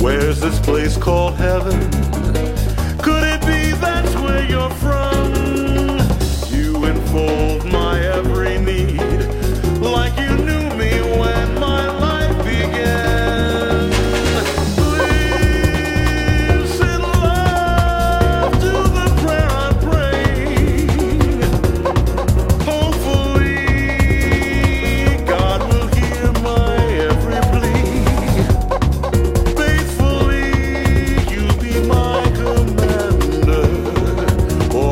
Where's this place called heaven? Could it be that's where you're from? You and four